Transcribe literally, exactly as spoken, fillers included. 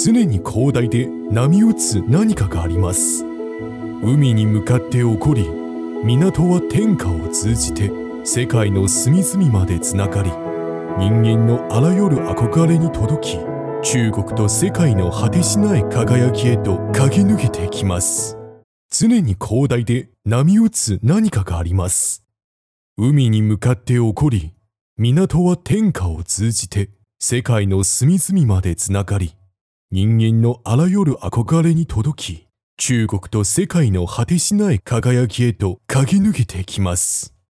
常に広大で波打つ何かがあります。海に向かって起こり、港は天下を通じて世界の隅々までつながり、人間のあらゆる憧れに届き、中国と世界の果てしない輝きへと駆け抜けてきます。常に広大で波打つ何かがあります。海に向かって起こり、港は天下を通じて世界の隅々までつながり、人間のあらゆる憧れに届き、中国と世界の果てしない輝きへと駆け抜けてきます。